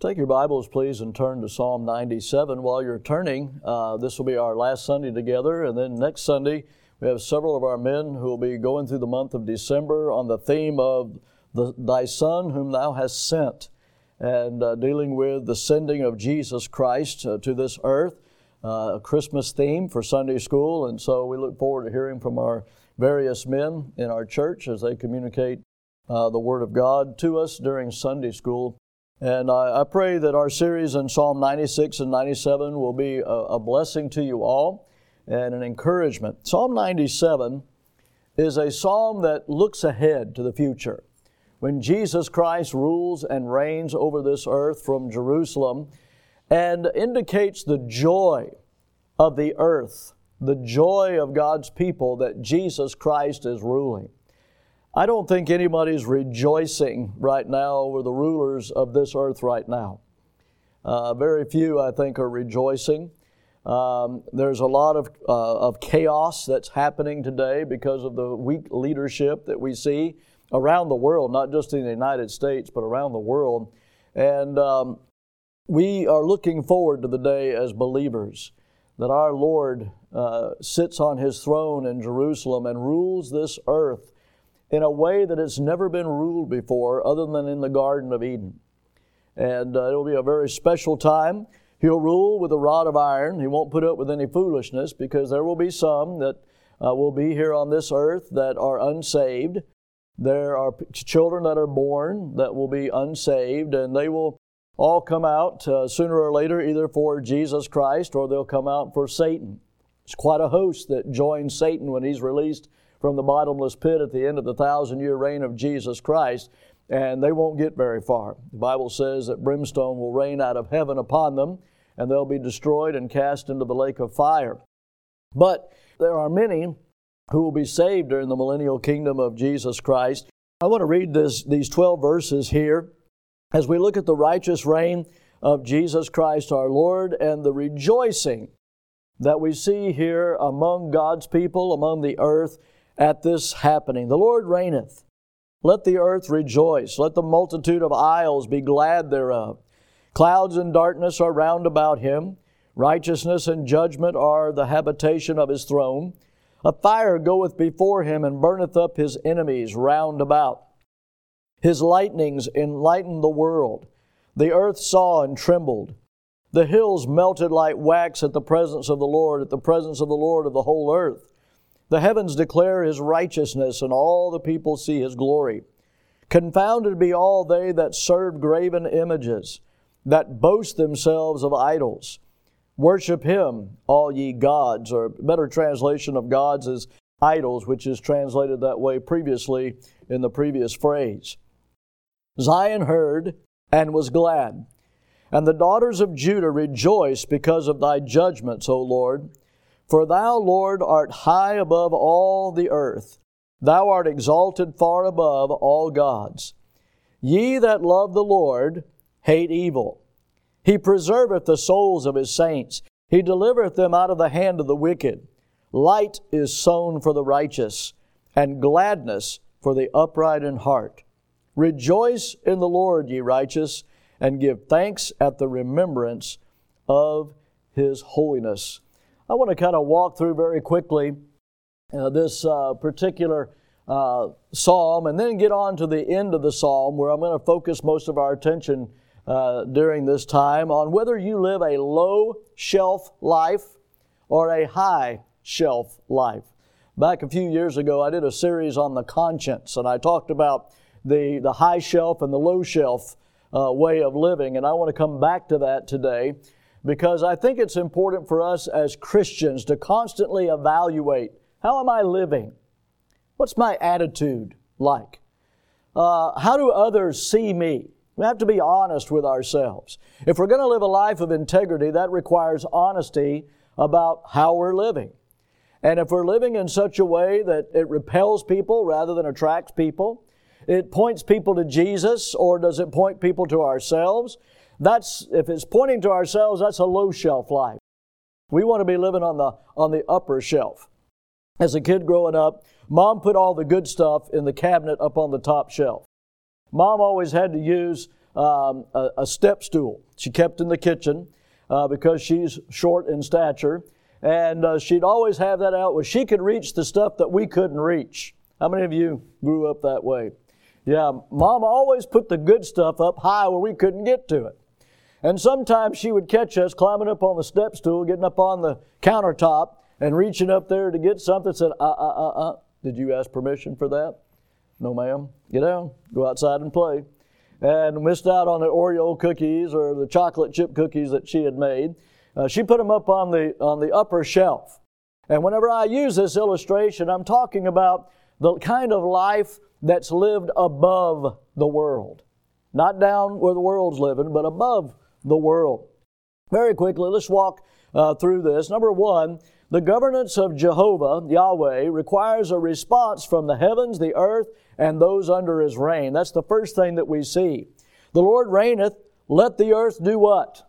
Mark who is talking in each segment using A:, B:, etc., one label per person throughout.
A: Take your Bibles, please, and turn to Psalm 97. While you're turning, this will be our last Sunday together, and then next Sunday we have several of our men who will be going through the month of December on the theme of Thy Son whom Thou hast sent, and dealing with the sending of Jesus Christ to this earth, a Christmas theme for Sunday school, and so we look forward to hearing from our various men in our church as they communicate the Word of God to us during Sunday school. And I pray that our series in Psalm 96 and 97 will be a blessing to you all and an encouragement. Psalm 97 is a psalm that looks ahead to the future. When Jesus Christ rules and reigns over this earth from Jerusalem, and indicates the joy of the earth, the joy of God's people that Jesus Christ is ruling. I don't think anybody's rejoicing right now over the rulers of this earth right now. Very few, I think, are rejoicing. There's a lot of chaos that's happening today because of the weak leadership that we see around the world, not just in the United States, but around the world. And we are looking forward to the day as believers that our Lord sits on His throne in Jerusalem and rules this earth in a way that it's never been ruled before other than in the Garden of Eden. And it'll be a very special time. He'll rule with a rod of iron. He won't put up with any foolishness because there will be some that will be here on this earth that are unsaved. There are children that are born that will be unsaved, and they will all come out sooner or later either for Jesus Christ or they'll come out for Satan. It's quite a host that joins Satan when he's released from the bottomless pit at the end of the 1,000-year reign of Jesus Christ, and they won't get very far. The Bible says that brimstone will rain out of heaven upon them, and they'll be destroyed and cast into the lake of fire. But there are many who will be saved during the millennial kingdom of Jesus Christ. I want to read these 12 verses here as we look at the righteous reign of Jesus Christ our Lord and the rejoicing that we see here among God's people, among the earth, at this happening. The Lord reigneth. Let the earth rejoice. Let the multitude of isles be glad thereof. Clouds and darkness are round about Him. Righteousness and judgment are the habitation of His throne. A fire goeth before Him and burneth up His enemies round about. His lightnings enlighten the world. The earth saw and trembled. The hills melted like wax at the presence of the Lord, at the presence of the Lord of the whole earth. The heavens declare His righteousness, and all the people see His glory. Confounded be all they that serve graven images, that boast themselves of idols. Worship Him, all ye gods, or a better translation of gods is idols, which is translated that way previously in the previous phrase. Zion heard and was glad, and the daughters of Judah rejoiced because of Thy judgments, O Lord. For Thou, Lord, art high above all the earth. Thou art exalted far above all gods. Ye that love the Lord hate evil. He preserveth the souls of His saints. He delivereth them out of the hand of the wicked. Light is sown for the righteous, and gladness for the upright in heart. Rejoice in the Lord, ye righteous, and give thanks at the remembrance of His holiness. I want to kind of walk through very quickly this particular psalm and then get on to the end of the psalm where I'm going to focus most of our attention during this time on whether you live a low shelf life or a high shelf life. Back a few years ago, I did a series on the conscience, and I talked about the high shelf and the low shelf way of living, and I want to come back to that today, because I think it's important for us as Christians to constantly evaluate, how am I living? What's my attitude like? How do others see me? We have to be honest with ourselves. If we're going to live a life of integrity, that requires honesty about how we're living. And if we're living in such a way that it repels people rather than attracts people, it points people to Jesus, or does it point people to ourselves? If it's pointing to ourselves, that's a low shelf life. We want to be living on the upper shelf. As a kid growing up, Mom put all the good stuff in the cabinet up on the top shelf. Mom always had to use a step stool. She kept in the kitchen because she's short in stature. And she'd always have that out where she could reach the stuff that we couldn't reach. How many of you grew up that way? Yeah, Mom always put the good stuff up high where we couldn't get to it. And sometimes she would catch us climbing up on the step stool, getting up on the countertop, and reaching up there to get something. Said, Did you ask permission for that? No, ma'am. Get down. Go outside and play. And missed out on the Oreo cookies or the chocolate chip cookies that she had made. She put them up on the upper shelf. And whenever I use this illustration, I'm talking about the kind of life that's lived above the world. Not down where the world's living, but above the world. Very quickly, let's walk through this. Number one, the governance of Jehovah, Yahweh, requires a response from the heavens, the earth, and those under His reign. That's the first thing that we see. The Lord reigneth, let the earth do what?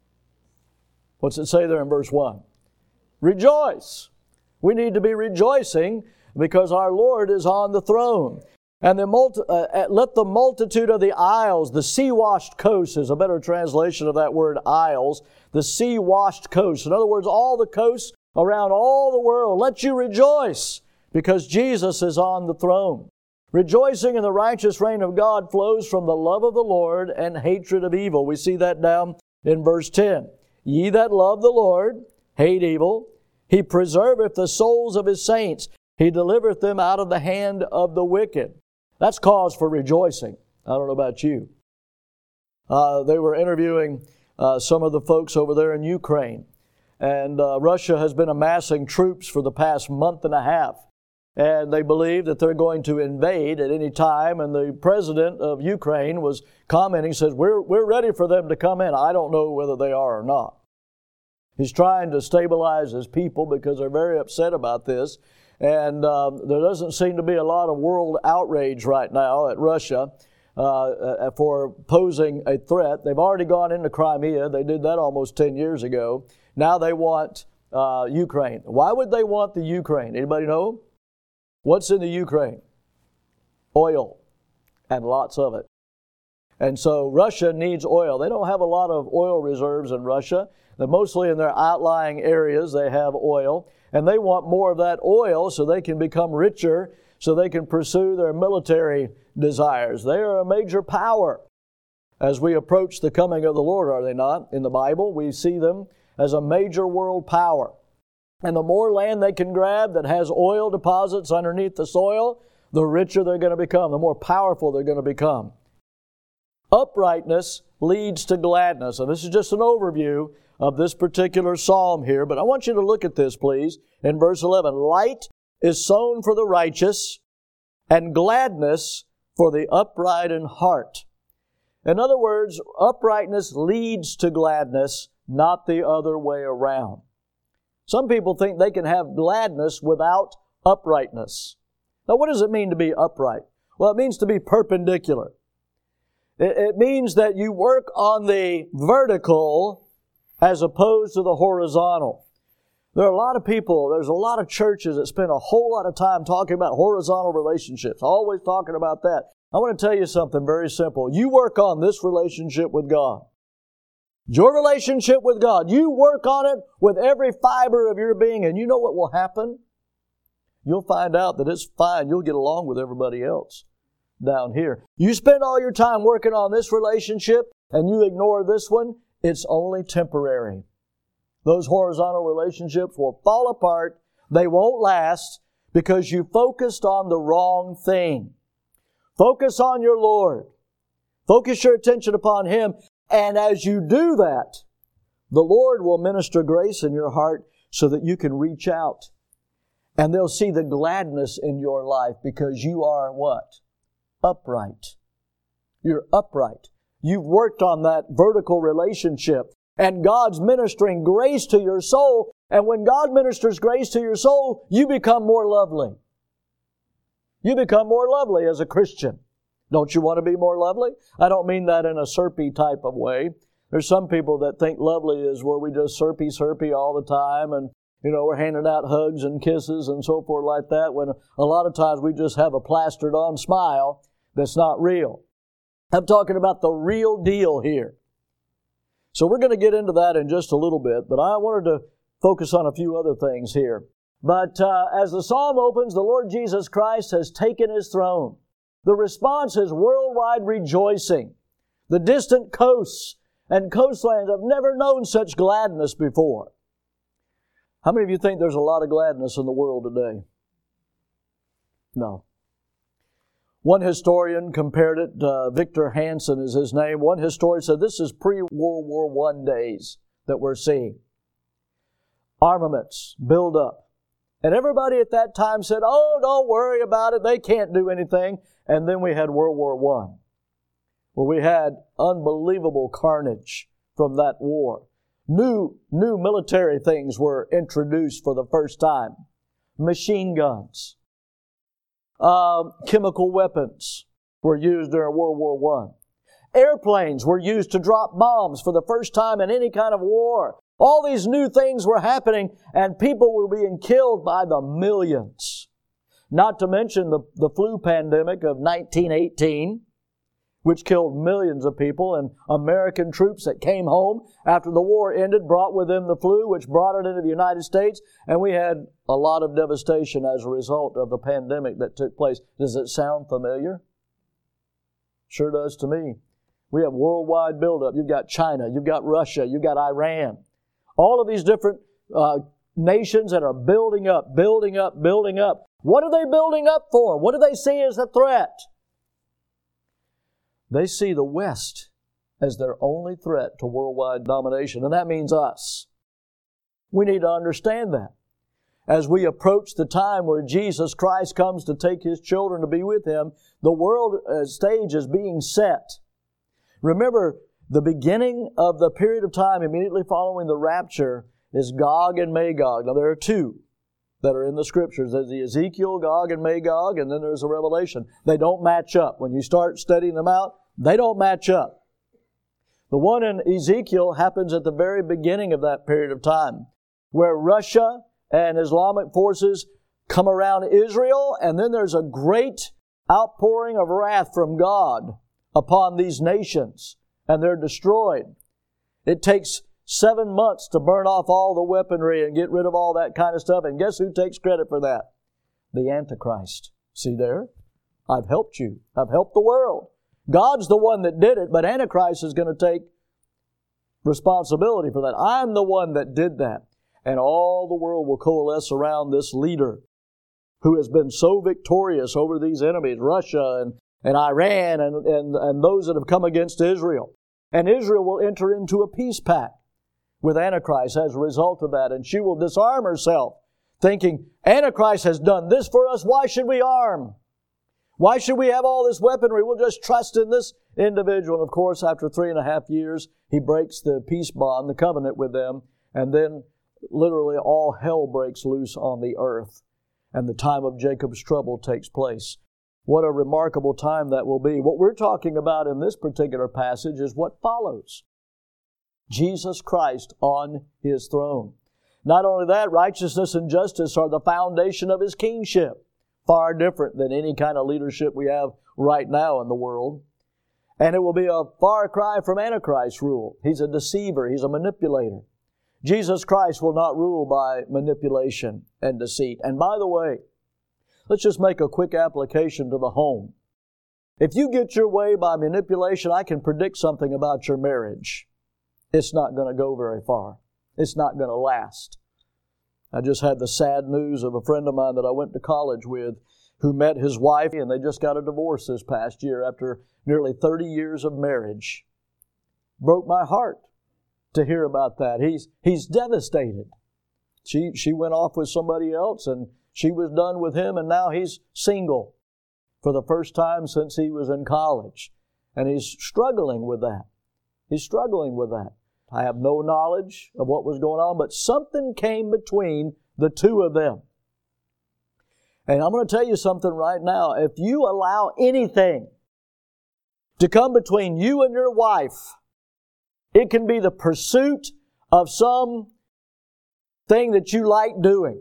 A: What's it say there in verse 1? Rejoice. We need to be rejoicing because our Lord is on the throne. And let the multitude of the isles, the sea-washed coast is a better translation of that word isles, the sea-washed coast. In other words, all the coasts around all the world, let you rejoice because Jesus is on the throne. Rejoicing in the righteous reign of God flows from the love of the Lord and hatred of evil. We see that down in verse 10. Ye that love the Lord, hate evil. He preserveth the souls of His saints. He delivereth them out of the hand of the wicked. That's cause for rejoicing. I don't know about you. They were interviewing some of the folks over there in Ukraine. And Russia has been amassing troops for the past month and a half. And they believe that they're going to invade at any time. And the president of Ukraine was commenting, says, we're ready for them to come in. I don't know whether they are or not. He's trying to stabilize his people because they're very upset about this. And there doesn't seem to be a lot of world outrage right now at Russia for posing a threat. They've already gone into Crimea. They did that almost 10 years ago. Now they want Ukraine. Why would they want the Ukraine? Anybody know? What's in the Ukraine? Oil, and lots of it. And so Russia needs oil. They don't have a lot of oil reserves in Russia. They're mostly in their outlying areas they have oil. And they want more of that oil so they can become richer, so they can pursue their military desires. They are a major power as we approach the coming of the Lord, are they not? In the Bible, we see them as a major world power. And the more land they can grab that has oil deposits underneath the soil, the richer they're going to become, the more powerful they're going to become. Uprightness leads to gladness. And this is just an overview of this particular psalm here, but I want you to look at this, please, in verse 11. Light is sown for the righteous, and gladness for the upright in heart. In other words, uprightness leads to gladness, not the other way around. Some people think they can have gladness without uprightness. Now, what does it mean to be upright? Well, it means to be perpendicular. It means that you work on the vertical as opposed to the horizontal. There are a lot of people, there's a lot of churches that spend a whole lot of time talking about horizontal relationships, always talking about that. I want to tell you something very simple. You work on this relationship with God. Your relationship with God, you work on it with every fiber of your being, and you know what will happen? You'll find out that it's fine. You'll get along with everybody else down here. You spend all your time working on this relationship, and you ignore this one, it's only temporary. Those horizontal relationships will fall apart. They won't last because you focused on the wrong thing. Focus on your Lord. Focus your attention upon Him. And as you do that, the Lord will minister grace in your heart so that you can reach out. And they'll see the gladness in your life because you are what? Upright. You're upright. You've worked on that vertical relationship. And God's ministering grace to your soul. And when God ministers grace to your soul, you become more lovely. You become more lovely as a Christian. Don't you want to be more lovely? I don't mean that in a syrupy type of way. There's some people that think lovely is where we just syrupy all the time and, we're handing out hugs and kisses and so forth like that, when a lot of times we just have a plastered on smile that's not real. I'm talking about the real deal here. So we're going to get into that in just a little bit, but I wanted to focus on a few other things here. But as the psalm opens, the Lord Jesus Christ has taken His throne. The response is worldwide rejoicing. The distant coasts and coastlands have never known such gladness before. How many of you think there's a lot of gladness in the world today? No. One historian compared it, Victor Hansen is his name. One historian said this is pre-World War I days that we're seeing. Armaments build up. And everybody at that time said, oh, don't worry about it, they can't do anything. And then we had World War I, where we had unbelievable carnage from that war. New military things were introduced for the first time. Machine guns. Chemical weapons were used during World War I. Airplanes were used to drop bombs for the first time in any kind of war. All these new things were happening, and people were being killed by the millions. Not to mention the flu pandemic of 1918, which killed millions of people, and American troops that came home after the war ended brought with them the flu, which brought it into the United States, and we had a lot of devastation as a result of the pandemic that took place. Does it sound familiar? Sure does to me. We have worldwide buildup. You've got China, you've got Russia, you've got Iran. All of these different nations that are building up. What are they building up for? What do they see as a threat? They see the West as their only threat to worldwide domination, and that means us. We need to understand that. As we approach the time where Jesus Christ comes to take His children to be with Him, the world stage is being set. Remember, the beginning of the period of time immediately following the rapture is Gog and Magog. Now, there are two that are in the Scriptures. There's the Ezekiel, Gog and Magog, and then there's the Revelation. They don't match up. When you start studying them out, they don't match up. The one in Ezekiel happens at the very beginning of that period of time, where Russia and Islamic forces come around Israel, and then there's a great outpouring of wrath from God upon these nations, and they're destroyed. It takes 7 months to burn off all the weaponry and get rid of all that kind of stuff, and guess who takes credit for that? The Antichrist. See there? I've helped you. I've helped the world. God's the one that did it, but Antichrist is going to take responsibility for that. I'm the one that did that. And all the world will coalesce around this leader who has been so victorious over these enemies, Russia and Iran and those that have come against Israel. And Israel will enter into a peace pact with Antichrist as a result of that. And she will disarm herself, thinking, Antichrist has done this for us, why should we arm? Why should we have all this weaponry? We'll just trust in this individual. And of course, after 3.5 years, he breaks the peace bond, the covenant with them, and then literally all hell breaks loose on the earth, and the time of Jacob's trouble takes place. What a remarkable time that will be. What we're talking about in this particular passage is what follows. Jesus Christ on His throne. Not only that, righteousness and justice are the foundation of His kingship. Far different than any kind of leadership we have right now in the world. And it will be a far cry from Antichrist's rule. He's a deceiver. He's a manipulator. Jesus Christ will not rule by manipulation and deceit. And by the way, let's just make a quick application to the home. If you get your way by manipulation, I can predict something about your marriage. It's not going to go very far. It's not going to last. I just had the sad news of a friend of mine that I went to college with who met his wife, and they just got a divorce this past year after nearly 30 years of marriage. Broke my heart to hear about that. He's devastated. She went off with somebody else, and she was done with him, and now he's single for the first time since he was in college. And he's struggling with that. He's struggling with that. I have no knowledge of what was going on, but something came between the two of them. And I'm going to tell you something right now. If you allow anything to come between you and your wife, it can be the pursuit of some thing that you like doing.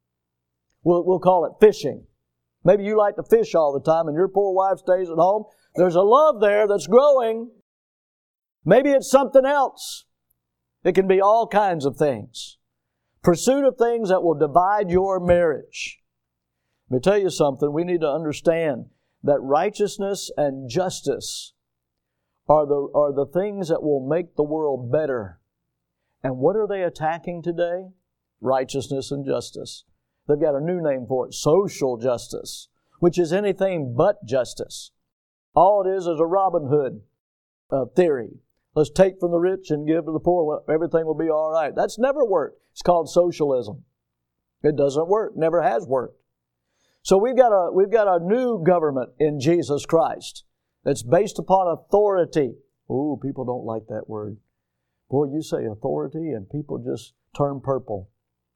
A: We'll call it fishing. Maybe you like to fish all the time and your poor wife stays at home. There's a love there that's growing. Maybe it's something else. It can be all kinds of things. Pursuit of things that will divide your marriage. Let me tell you something. We need to understand that righteousness and justice are the things that will make the world better. And what are they attacking today? Righteousness and justice. They've got a new name for it, social justice, which is anything but justice. All it is a Robin Hood theory. Let's take from the rich and give to the poor. Well, everything will be all right. That's never worked. It's called socialism. It doesn't work. Never has worked. So we've got a new government in Jesus Christ that's based upon authority. Ooh, people don't like that word. Boy, you say authority and people just turn purple.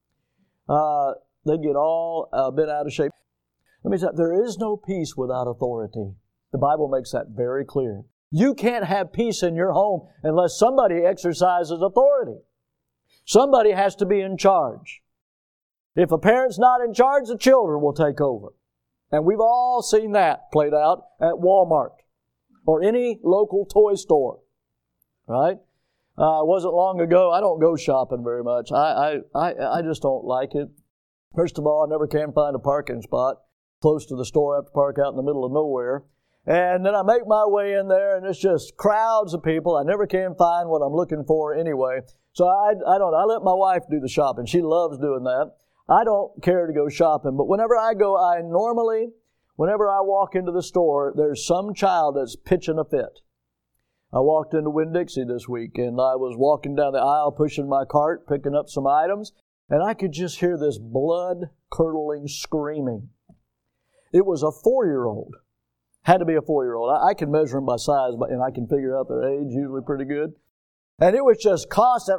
A: They get all a bit out of shape. Let me tell you, there is no peace without authority. The Bible makes that very clear. You can't have peace in your home unless somebody exercises authority. Somebody has to be in charge. If a parent's not in charge, the children will take over. And we've all seen that played out at Walmart or any local toy store. Right? It wasn't long ago. I don't go shopping very much. I just don't like it. First of all, I never can find a parking spot close to the store. I have to park out in the middle of nowhere. And then I make my way in there, and it's just crowds of people. I never can find what I'm looking for anyway. So I let my wife do the shopping. She loves doing that. I don't care to go shopping. But whenever I go, whenever I walk into the store, there's some child that's pitching a fit. I walked into Winn-Dixie this week, and I was walking down the aisle, pushing my cart, picking up some items, and I could just hear this blood-curdling screaming. It was a 4-year-old. Had to be a 4-year-old. I can measure them by size, and I can figure out their age usually pretty good. And it was just constant.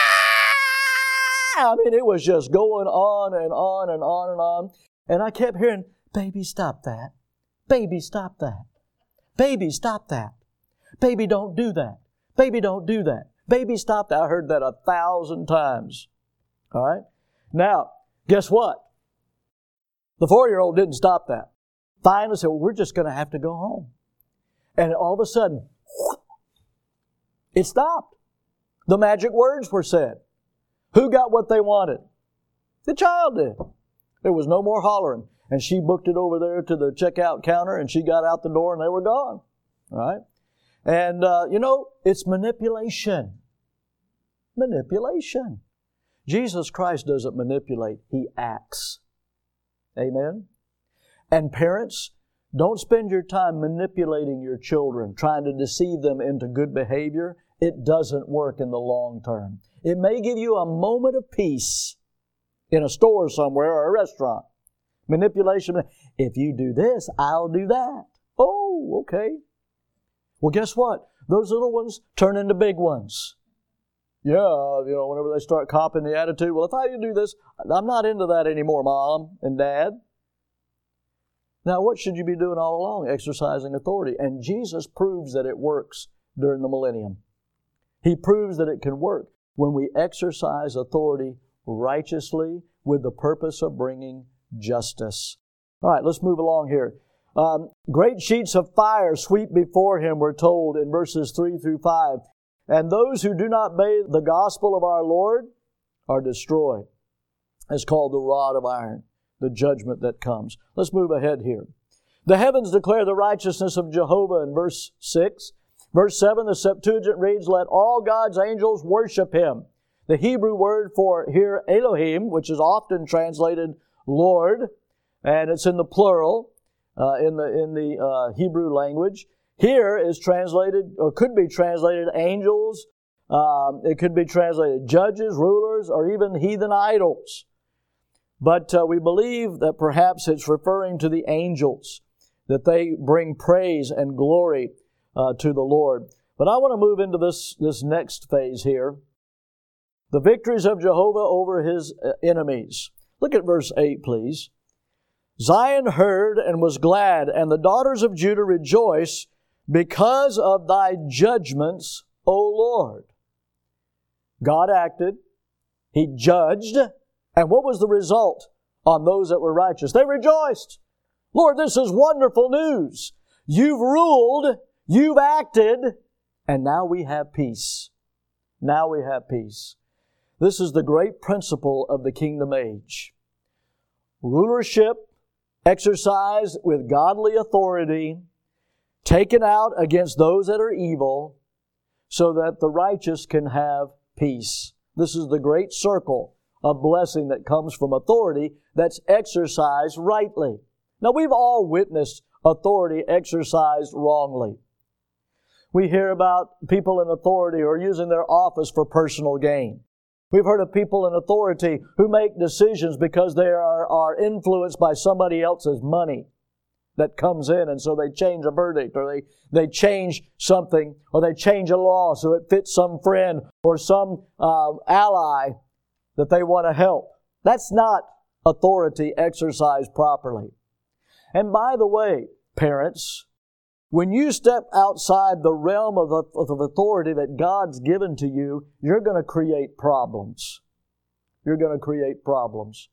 A: I mean, it was just going on and on and on and on. And I kept hearing, "Baby, stop that. Baby, stop that. Baby, stop that. Baby, don't do that. Baby, don't do that. Baby, stop that." I heard that 1,000 times. All right? Now, guess what? The 4-year-old didn't stop that. Finally said, "Well, we're just going to have to go home." And all of a sudden, it stopped. The magic words were said. Who got what they wanted? The child did. There was no more hollering. And she booked it over there to the checkout counter, and she got out the door, and they were gone. All right? And, it's manipulation. Manipulation. Jesus Christ doesn't manipulate. He acts. Amen? And parents, don't spend your time manipulating your children, trying to deceive them into good behavior. It doesn't work in the long term. It may give you a moment of peace in a store somewhere or a restaurant. Manipulation. If you do this, I'll do that. Oh, okay. Well, guess what? Those little ones turn into big ones. Yeah, whenever they start copying the attitude, well, if I do this, I'm not into that anymore, Mom and Dad. Now, what should you be doing all along? Exercising authority. And Jesus proves that it works during the millennium. He proves that it can work when we exercise authority righteously with the purpose of bringing justice. All right, let's move along here. Great sheets of fire sweep before Him, we're told in verses 3 through 5. And those who do not obey the gospel of our Lord are destroyed. It's called the rod of iron, the judgment that comes. Let's move ahead here. The heavens declare the righteousness of Jehovah in verse 6. Verse 7, the Septuagint reads, "Let all God's angels worship Him." The Hebrew word for here, Elohim, which is often translated Lord, and it's in the plural in the Hebrew language. Here is translated, or could be translated, angels. It could be translated judges, rulers, or even heathen idols. But we believe that perhaps it's referring to the angels, that they bring praise and glory to the Lord. But I want to move into this next phase here. The victories of Jehovah over His enemies. Look at verse 8, please. "Zion heard and was glad, and the daughters of Judah rejoice because of Thy judgments, O Lord." God acted. He judged. And what was the result on those that were righteous? They rejoiced. Lord, this is wonderful news. You've ruled, you've acted, and now we have peace. Now we have peace. This is the great principle of the kingdom age. Rulership exercised with godly authority, taken out against those that are evil, so that the righteous can have peace. This is the great circle of blessing that comes from authority that's exercised rightly. Now, we've all witnessed authority exercised wrongly. We hear about people in authority who are using their office for personal gain. We've heard of people in authority who make decisions because they are influenced by somebody else's money that comes in, and so they change a verdict, or they change something, or they change a law so it fits some friend or some ally that they want to help. That's not authority exercised properly. And by the way, parents, when you step outside the realm of authority that God's given to you, you're going to create problems. You're going to create problems.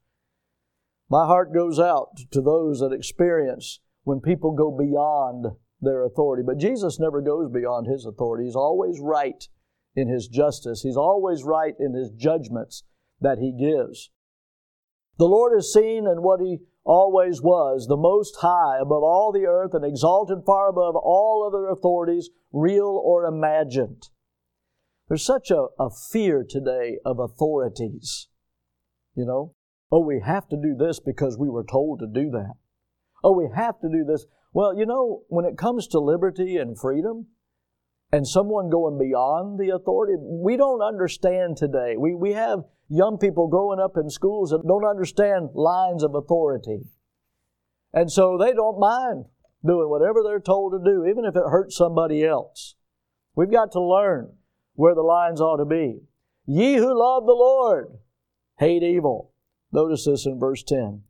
A: My heart goes out to those that experience when people go beyond their authority. But Jesus never goes beyond His authority. He's always right in His justice. He's always right in His judgments that He gives. The Lord is seen in what He always was, the Most High above all the earth and exalted far above all other authorities, real or imagined. There's such a fear today of authorities. You know, oh, we have to do this because we were told to do that. Oh, we have to do this. Well, you know, when it comes to liberty and freedom and someone going beyond the authority, we don't understand today. We have young people growing up in schools that don't understand lines of authority. And so they don't mind doing whatever they're told to do, even if it hurts somebody else. We've got to learn where the lines ought to be. Ye who love the Lord, hate evil. Notice this in verse 10.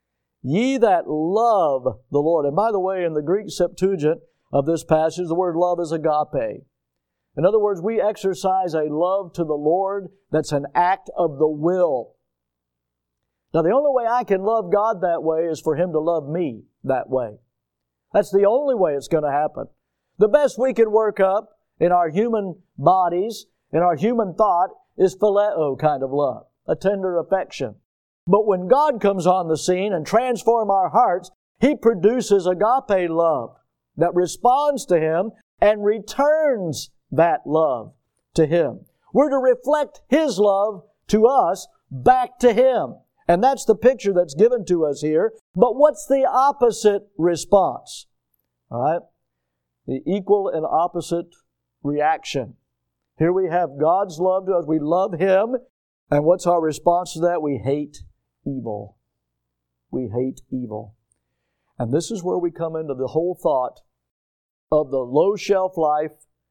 A: Ye that love the Lord. And by the way, in the Greek Septuagint of this passage, the word love is agape. In other words, we exercise a love to the Lord that's an act of the will. Now, the only way I can love God that way is for Him to love me that way. That's the only way it's going to happen. The best we can work up in our human bodies, in our human thought, is phileo kind of love, a tender affection. But when God comes on the scene and transforms our hearts, He produces agape love that responds to Him and returns that love to Him. We're to reflect His love to us back to Him. And that's the picture that's given to us here. But what's the opposite response? All right? The equal and opposite reaction. Here we have God's love to us. We love Him. And what's our response to that? We hate evil. We hate evil. And this is where we come into the whole thought of the low shelf life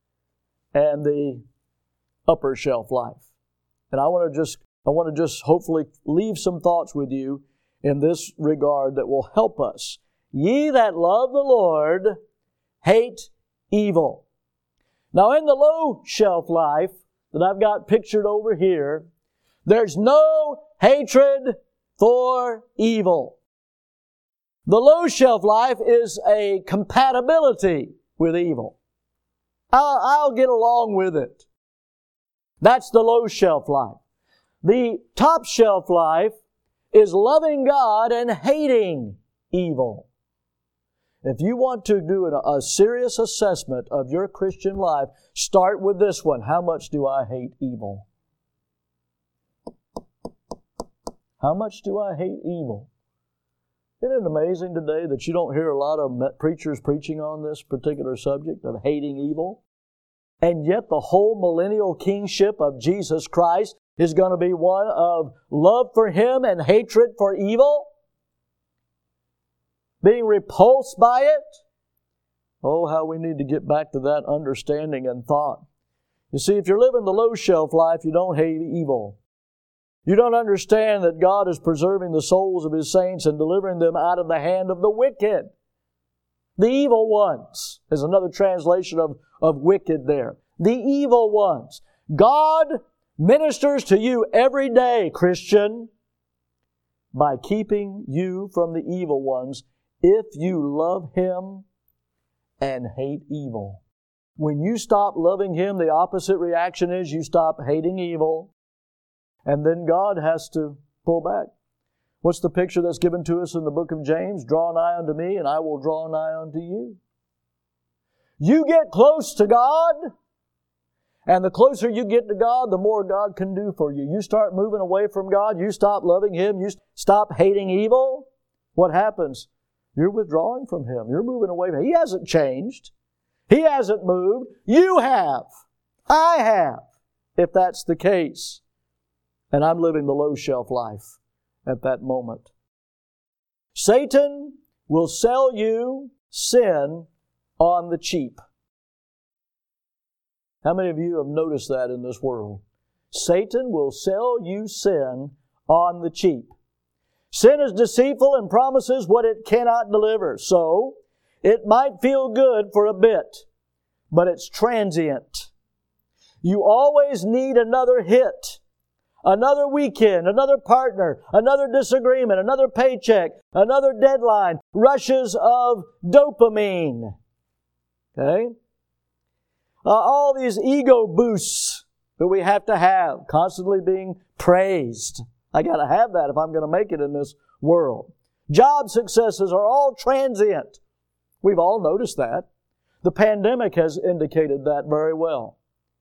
A: and the upper shelf life. And I want to just hopefully leave some thoughts with you in this regard that will help us. Ye that love the Lord, hate evil. Now in the low shelf life that I've got pictured over here, there's no hatred for evil. The low shelf life is a compatibility with evil. I'll get along with it. That's the low shelf life. The top shelf life is loving God and hating evil. If you want to do a serious assessment of your Christian life, start with this one. How much do I hate evil? How much do I hate evil? Isn't it amazing today that you don't hear a lot of preachers preaching on this particular subject of hating evil? And yet the whole millennial kingship of Jesus Christ is going to be one of love for Him and hatred for evil? Being repulsed by it? Oh, how we need to get back to that understanding and thought. You see, if you're living the low shelf life, you don't hate evil. You don't understand that God is preserving the souls of His saints and delivering them out of the hand of the wicked. The evil ones is another translation of wicked there. The evil ones. God ministers to you every day, Christian, by keeping you from the evil ones if you love Him and hate evil. When you stop loving Him, the opposite reaction is you stop hating evil. And then God has to pull back. What's the picture that's given to us in the book of James? Draw nigh unto me, and I will draw nigh unto you. You get close to God, and the closer you get to God, the more God can do for you. You start moving away from God, you stop loving Him, you stop hating evil. What happens? You're withdrawing from Him. You're moving away from Him. He hasn't changed. He hasn't moved. You have. I have, if that's the case. And I'm living the low shelf life at that moment. Satan will sell you sin on the cheap. How many of you have noticed that in this world? Satan will sell you sin on the cheap. Sin is deceitful and promises what it cannot deliver. So, it might feel good for a bit, but it's transient. You always need another hit, another weekend, another partner, another disagreement, another paycheck, another deadline, rushes of dopamine. Okay? All these ego boosts that we have to have, constantly being praised. I got to have that if I'm going to make it in this world. Job successes are all transient. We've all noticed that. The pandemic has indicated that very well.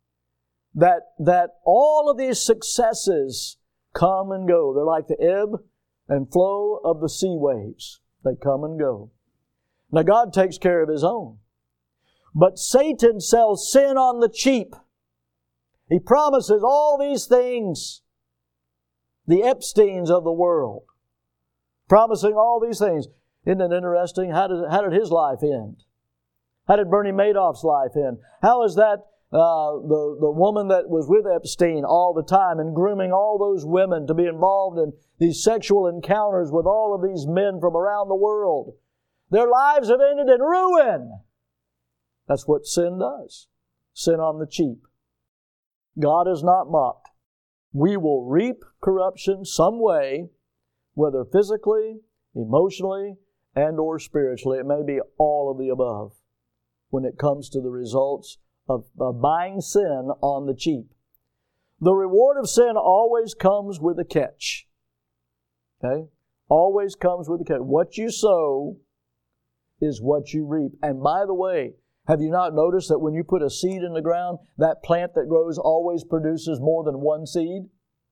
A: That all of these successes come and go. They're like the ebb and flow of the sea waves. They come and go. Now God takes care of His own. But Satan sells sin on the cheap. He promises all these things. The Epsteins of the world. Promising all these things. Isn't it interesting? How did his life end? How did Bernie Madoff's life end? How is that the woman that was with Epstein all the time and grooming all those women to be involved in these sexual encounters with all of these men from around the world? Their lives have ended in ruin. That's what sin does. Sin on the cheap. God is not mocked. We will reap corruption some way, whether physically, emotionally, and or spiritually. It may be all of the above when it comes to the results of buying sin on the cheap. The reward of sin always comes with a catch. Okay? Always comes with a catch. What you sow is what you reap. And by the way, have you not noticed that when you put a seed in the ground, that plant that grows always produces more than one seed?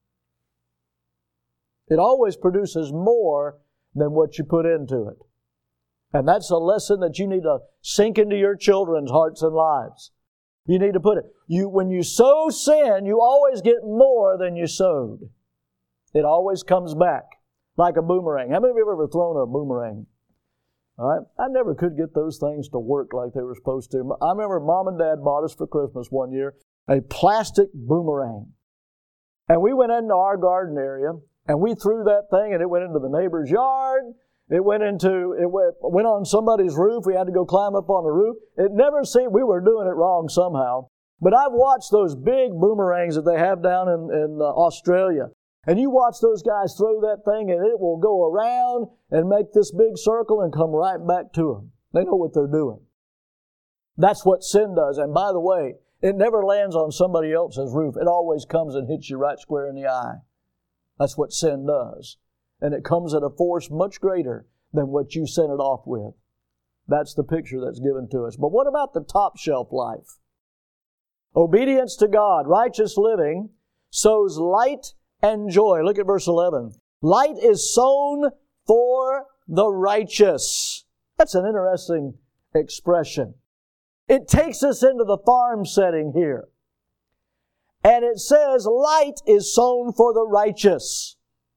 A: It always produces more than what you put into it. And that's a lesson that you need to sink into your children's hearts and lives. You need to put it. When you sow sin, you always get more than you sowed. It always comes back like a boomerang. How many of you have ever thrown a boomerang? All right? I never could get those things to work like they were supposed to. I remember Mom and Dad bought us for Christmas one year a plastic boomerang. And we went into our garden area and we threw that thing and it went into the neighbor's yard. It went on somebody's roof. We had to go climb up on the roof. It never seemed, we were doing it wrong somehow. But I've watched those big boomerangs that they have down in Australia. And you watch those guys throw that thing and it will go around and make this big circle and come right back to them. They know what they're doing. That's what sin does. And by the way, it never lands on somebody else's roof. It always comes and hits you right square in the eye. That's what sin does. And it comes at a force much greater than what you sent it off with. That's the picture that's given to us. But what about the top shelf life? Obedience to God, righteous living, sows light and joy. Look at verse 11. Light is sown for the righteous. That's an interesting expression. It takes us into the farm setting here. And it says light is sown for the righteous.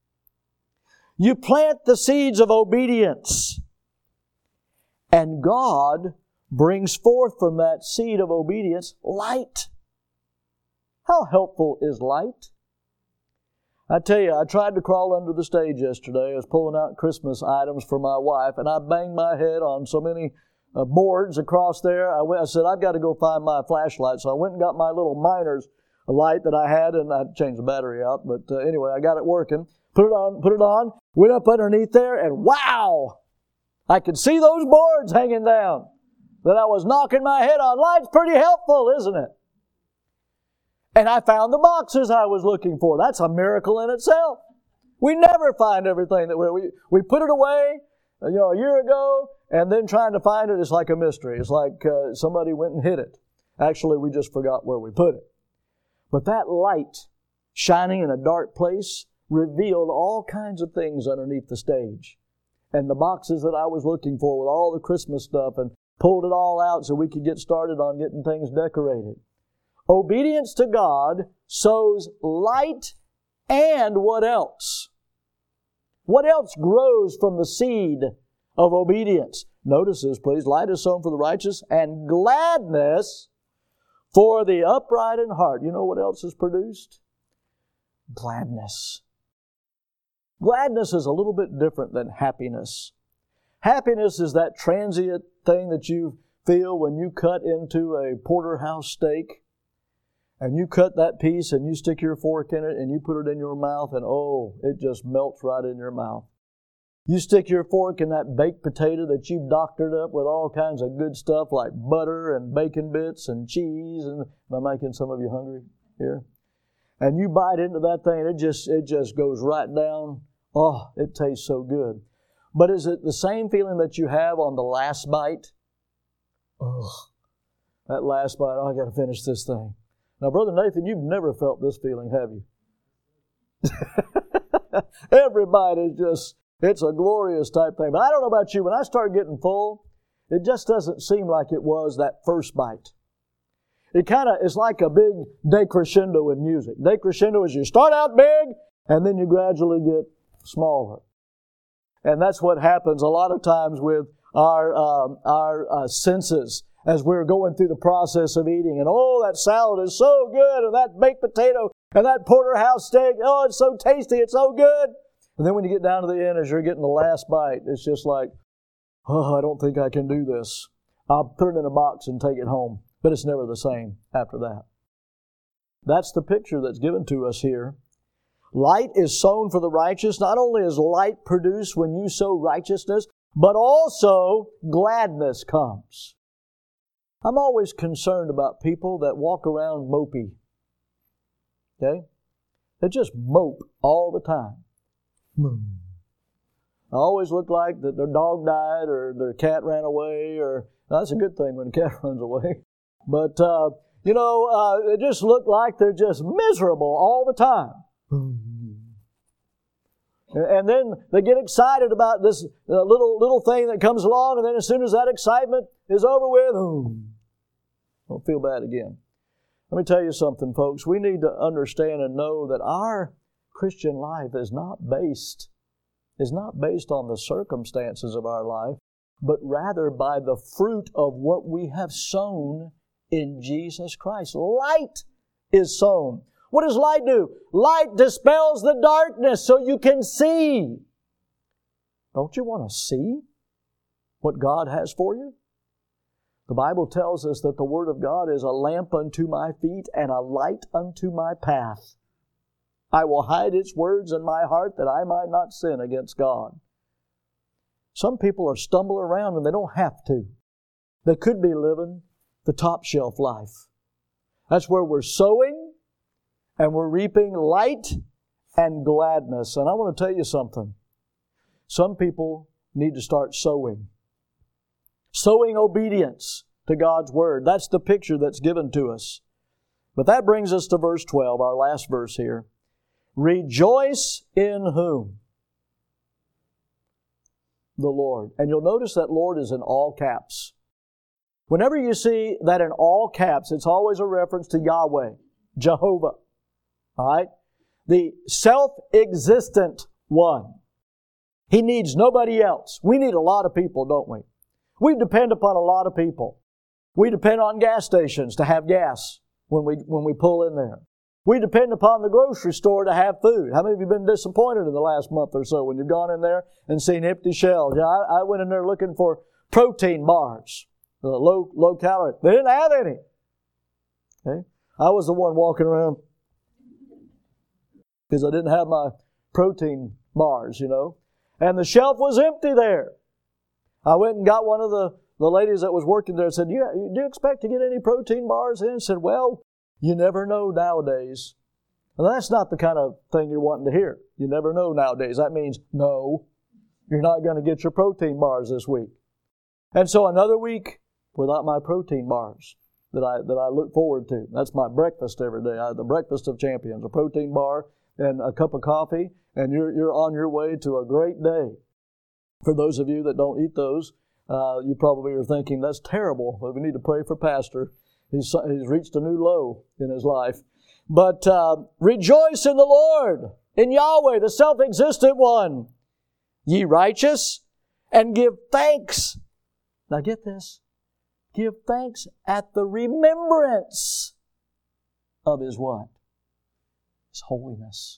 A: You plant the seeds of obedience. And God brings forth from that seed of obedience light. How helpful is light? I tell you, I tried to crawl under the stage yesterday. I was pulling out Christmas items for my wife, and I banged my head on so many boards across there. I said, I've got to go find my flashlight. So I went and got my little miner's light that I had, and I changed the battery out. But anyway, I got it working. Put it on, went up underneath there, and wow! I could see those boards hanging down. that I was knocking my head on. Light's pretty helpful, isn't it? And I found the boxes I was looking for. That's a miracle in itself. We never find everything that we put it away, a year ago, and then trying to find it is like a mystery. It's like somebody went and hid it. Actually, we just forgot where we put it. But that light shining in a dark place revealed all kinds of things underneath the stage. And the boxes that I was looking for with all the Christmas stuff, and pulled it all out so we could get started on getting things decorated. Obedience to God sows light, and what else? What else grows from the seed of obedience? Notice this, please. Light is sown for the righteous, and gladness for the upright in heart. You know what else is produced? Gladness. Gladness is a little bit different than happiness. Happiness is that transient thing that you feel when you cut into a porterhouse steak, and you cut that piece and you stick your fork in it and you put it in your mouth, and oh, it just melts right in your mouth. You stick your fork in that baked potato that you've doctored up with all kinds of good stuff like butter and bacon bits and cheese. And am I making some of you hungry here? And you bite into that thing, it just goes right down. Oh, it tastes so good. But is it the same feeling that you have on the last bite? Oh, that last bite, I got to finish this thing. Now, Brother Nathan, you've never felt this feeling, have you? Every bite is just, it's a glorious type thing. But I don't know about you, when I start getting full, it just doesn't seem like it was that first bite. It's like a big decrescendo in music. Decrescendo is you start out big, and then you gradually get smaller. And that's what happens a lot of times with our senses as we're going through the process of eating. And oh, that salad is so good, and that baked potato, and that porterhouse steak, oh, it's so tasty, it's so good. And then when you get down to the end, as you're getting the last bite, it's just like, oh, I don't think I can do this. I'll put it in a box and take it home. But it's never the same after that. That's the picture that's given to us here. Light is sown for the righteous. Not only is light produced when you sow righteousness, but also gladness comes. I'm always concerned about people that walk around mopey. Okay? They just mope all the time. I always look like that their dog died or their cat ran away, or that's a good thing when a cat runs away. But, they just look like they're just miserable all the time. And then they get excited about this little thing that comes along, and then as soon as that excitement is over with, don't feel bad again. Let me tell you something, folks. We need to understand and know that our Christian life is not based on the circumstances of our life, but rather by the fruit of what we have sown in Jesus Christ. Light is sown. What does light do? Light dispels the darkness so you can see. Don't you want to see what God has for you? The Bible tells us that the Word of God is a lamp unto my feet and a light unto my path. I will hide its words in my heart that I might not sin against God. Some people are stumbling around and they don't have to. They could be living the top shelf life. That's where we're sowing and we're reaping light and gladness. And I want to tell you something. Some people need to start sowing. Sowing obedience to God's Word. That's the picture that's given to us. But that brings us to verse 12, our last verse here. Rejoice in whom? The Lord. And you'll notice that Lord is in all caps. Whenever you see that in all caps, it's always a reference to Yahweh, Jehovah. All right? The self-existent one. He needs nobody else. We need a lot of people, don't we? We depend upon a lot of people. We depend on gas stations to have gas when we pull in there. We depend upon the grocery store to have food. How many of you have been disappointed in the last month or so when you've gone in there and seen empty shelves? Yeah, I went in there looking for protein bars, low calorie. They didn't have any. Okay? I was the one walking around because I didn't have my protein bars, And the shelf was empty there. I went and got one of the the ladies that was working there said, do you expect to get any protein bars in? I said, well, you never know nowadays. And that's not the kind of thing you're wanting to hear. You never know nowadays. That means no, you're not going to get your protein bars this week. And so another week without my protein bars that I look forward to. That's my breakfast every day. The breakfast of champions, a protein bar and a cup of coffee, and you're on your way to a great day. For those of you that don't eat those, you probably are thinking, that's terrible. But we need to pray for Pastor. He's reached a new low in his life. But rejoice in the Lord, in Yahweh, the self-existent one. Ye righteous, and give thanks. Now get this. Give thanks at the remembrance of His what? His holiness.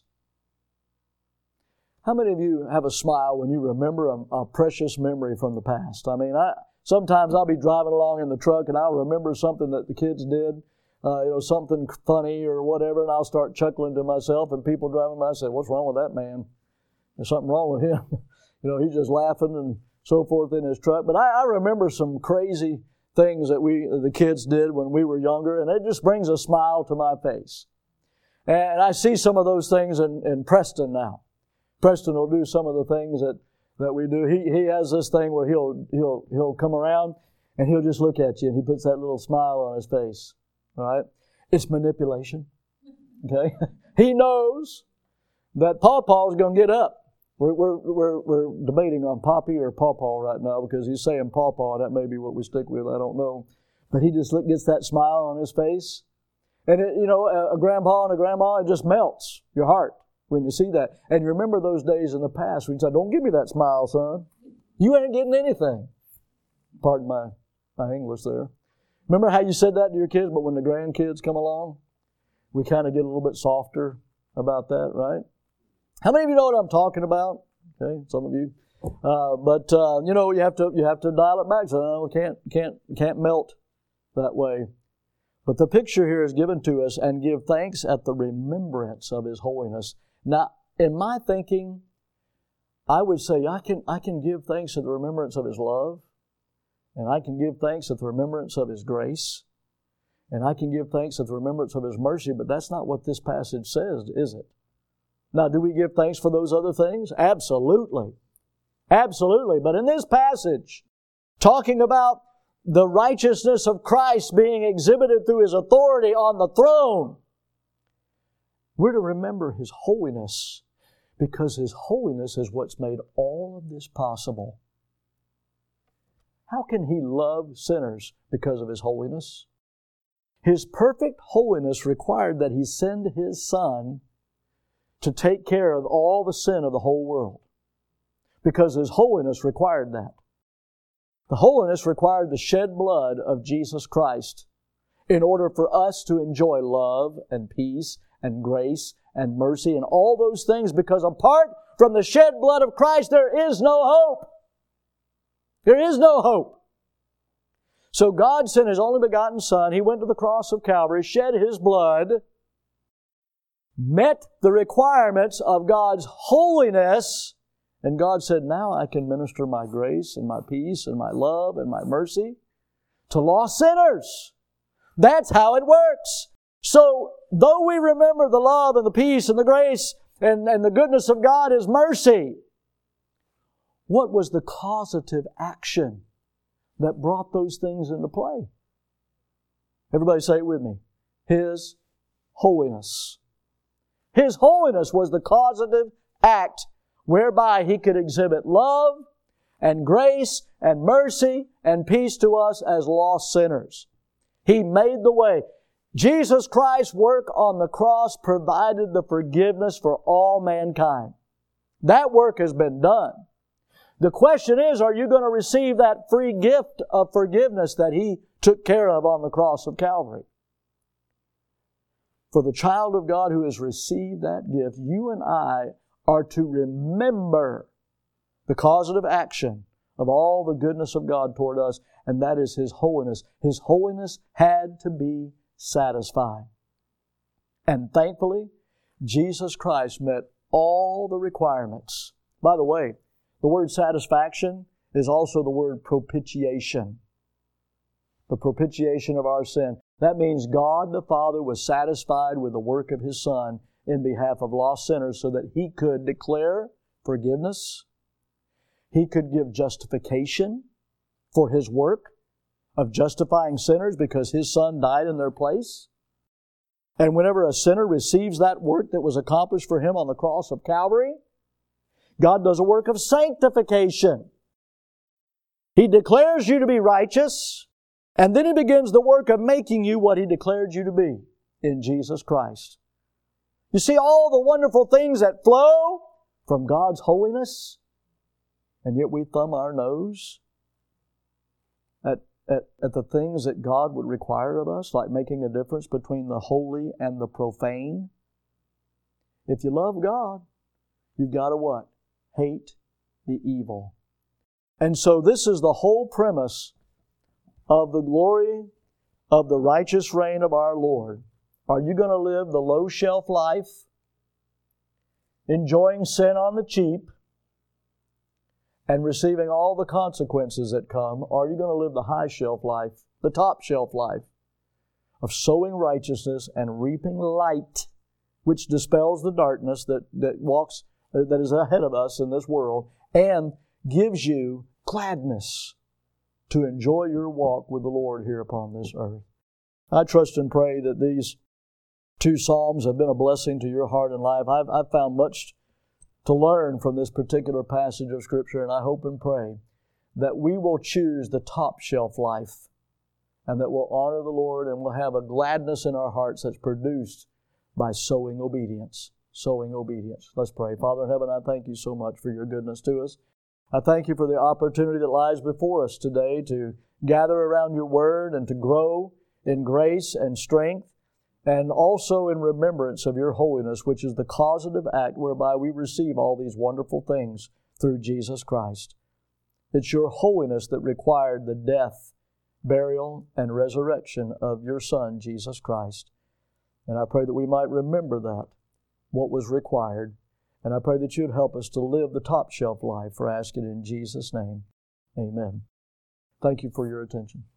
A: How many of you have a smile when you remember a precious memory from the past? I mean, sometimes I'll be driving along in the truck and I'll remember something that the kids did, something funny or whatever, and I'll start chuckling to myself, and people driving by say, what's wrong with that man? There's something wrong with him. He's just laughing and so forth in his truck. But I remember some crazy things that the kids did when we were younger, and it just brings a smile to my face. And I see some of those things in Preston now. Preston will do some of the things that we do. He has this thing where he'll come around and he'll just look at you and he puts that little smile on his face. All right? It's manipulation. Okay? He knows that Pawpaw's going to get up. We're debating on Poppy or Pawpaw right now because he's saying Pawpaw. That may be what we stick with. I don't know. But he just gets that smile on his face. And, a grandpa and a grandma, it just melts your heart when you see that. And you remember those days in the past when you said, don't give me that smile, son. You ain't getting anything. Pardon my English there. Remember how you said that to your kids, but when the grandkids come along, we kind of get a little bit softer about that, right? How many of you know what I'm talking about? Okay, some of you. You have to dial it back. So we can't melt that way. But the picture here is given to us, and give thanks at the remembrance of His holiness. Now, in my thinking, I would say I can give thanks at the remembrance of His love, and I can give thanks at the remembrance of His grace, and I can give thanks at the remembrance of His mercy, but that's not what this passage says, is it? Now, do we give thanks for those other things? Absolutely. Absolutely. But in this passage, talking about the righteousness of Christ being exhibited through His authority on the throne, we're to remember His holiness, because His holiness is what's made all of this possible. How can He love sinners? Because of His holiness. His perfect holiness required that He send His Son to take care of all the sin of the whole world, because His holiness required that. The holiness required the shed blood of Jesus Christ in order for us to enjoy love and peace and grace and mercy and all those things, because apart from the shed blood of Christ, there is no hope. There is no hope. So God sent His only begotten Son. He went to the cross of Calvary, shed His blood, met the requirements of God's holiness, and God said, now I can minister my grace and my peace and my love and my mercy to lost sinners. That's how it works. So, though we remember the love and the peace and the grace and the goodness of God, His mercy, what was the causative action that brought those things into play? Everybody say it with me. His holiness. His holiness was the causative act whereby He could exhibit love and grace and mercy and peace to us as lost sinners. He made the way. Jesus Christ's work on the cross provided the forgiveness for all mankind. That work has been done. The question is, are you going to receive that free gift of forgiveness that He took care of on the cross of Calvary? For the child of God who has received that gift, you and I are to remember the causative action of all the goodness of God toward us, and that is His holiness. His holiness had to be satisfied. And thankfully, Jesus Christ met all the requirements. By the way, the word satisfaction is also the word propitiation. the propitiation of our sin. That means God the Father was satisfied with the work of His Son in behalf of lost sinners so that He could declare forgiveness. He could give justification for His work of justifying sinners because His Son died in their place. And whenever a sinner receives that work that was accomplished for him on the cross of Calvary, God does a work of sanctification. He declares you to be righteous, and then He begins the work of making you what He declared you to be in Jesus Christ. You see all the wonderful things that flow from God's holiness, and yet we thumb our nose at the things that God would require of us, like making a difference between the holy and the profane. If you love God, you've got to what? Hate the evil. And so this is the whole premise of the glory of the righteous reign of our Lord. Are you going to live the low shelf life, enjoying sin on the cheap, and receiving all the consequences that come? Or are you going to live the high shelf life, the top shelf life, of sowing righteousness and reaping light, which dispels the darkness that is ahead of us in this world, and gives you gladness to enjoy your walk with the Lord here upon this earth? I trust and pray that these two Psalms have been a blessing to your heart and life. I've found much to learn from this particular passage of Scripture, and I hope and pray that we will choose the top shelf life and that we'll honor the Lord and we'll have a gladness in our hearts that's produced by sowing obedience. Sowing obedience. Let's pray. Father in heaven, I thank You so much for Your goodness to us. I thank You for the opportunity that lies before us today to gather around Your Word and to grow in grace and strength, and also in remembrance of Your holiness, which is the causative act whereby we receive all these wonderful things through Jesus Christ. It's Your holiness that required the death, burial, and resurrection of Your Son, Jesus Christ. And I pray that we might remember that, what was required. And I pray that You'd help us to live the top shelf life, for I ask it in Jesus' name. Amen. Thank you for your attention.